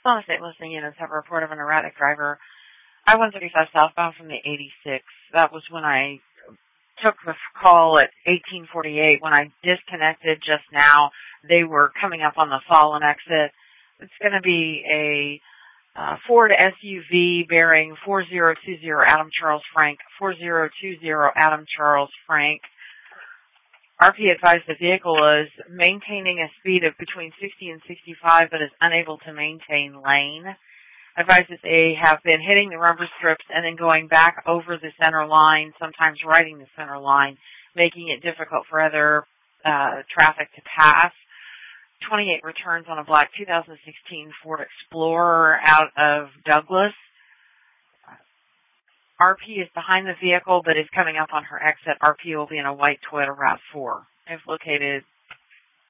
on a St. Louis units have a report of an erratic driver. I-135 southbound from the 86. That was when I took the call at 1848. When I disconnected just now, they were coming up on the Fallen exit. It's going to be a Ford SUV bearing 4020 Adam Charles Frank, 4020 Adam Charles Frank. RP advised the vehicle is maintaining a speed of between 60 and 65, but is unable to maintain lane. Advised that they have been hitting the rubber strips and then going back over the center line, sometimes riding the center line, making it difficult for other traffic to pass. 28 returns on a black 2016 Ford Explorer out of Douglas. RP is behind the vehicle but is coming up on her exit. RP will be in a white Toyota RAV4. If located